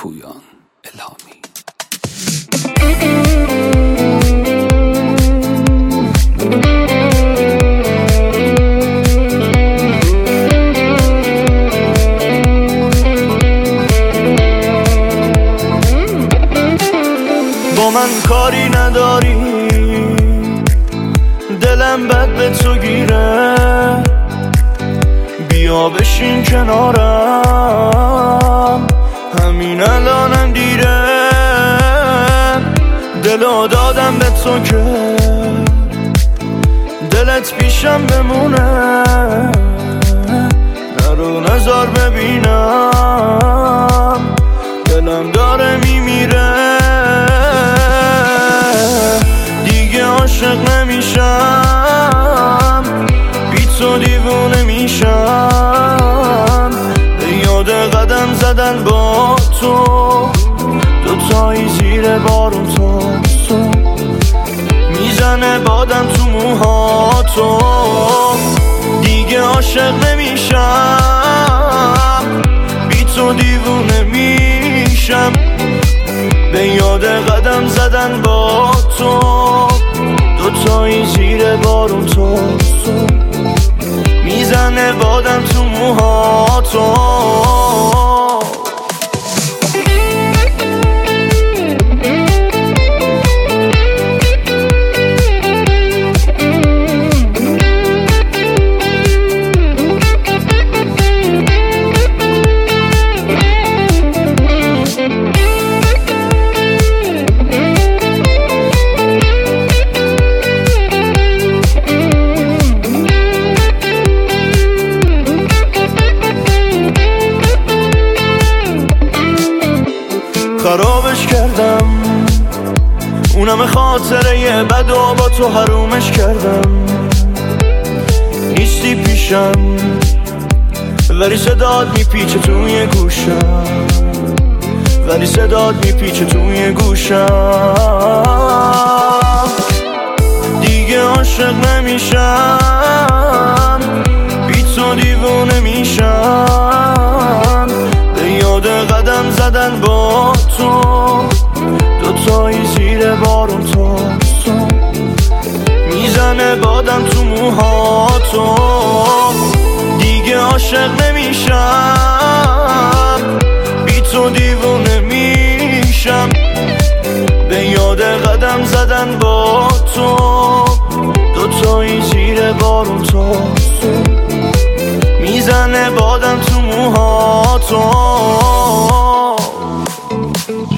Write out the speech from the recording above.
پویان الهامی. با من کاری نداری، دلم بد به تو گیره، بیا بشین کنارم، همین الانم دیره. دلو دادم به تو که دلت پیشم بمونه، نرو نزار ببینم دلم داره میمیره. دیگه عاشق نمیشم، بی تو دیوونه میشم، به یاد قدم زدن با تو، دوتایی زیر بارون تابستون، میزنه بادم تو موهاتو. دیگه عاشق نمیشم، بی تو دیوونه میشم، به یاد قدم زدن با تو، دوتایی زیر بارون تابستون، میزنه بادم تو موهاتو. خرابش کردم، اونم خاطره یه بد و با تو حرومش کردم. نیستی پیشم ولی صدات میپیچه توی گوشم، ولی صدات میپیچه توی گوشم. دیگه عاشق نمیشم، بی تو دیوونه میشم، به یاد قدم زدن با تو، دوتایی زیر بارون تابستون، میزنه بادم تو موهاتو. دیگه عاشق نمیشم، بی تو دیوونه میشم، به یاد قدم زدن با تو، دوتایی زیر بارون تابستون، میزنه بادم تو موهاتو.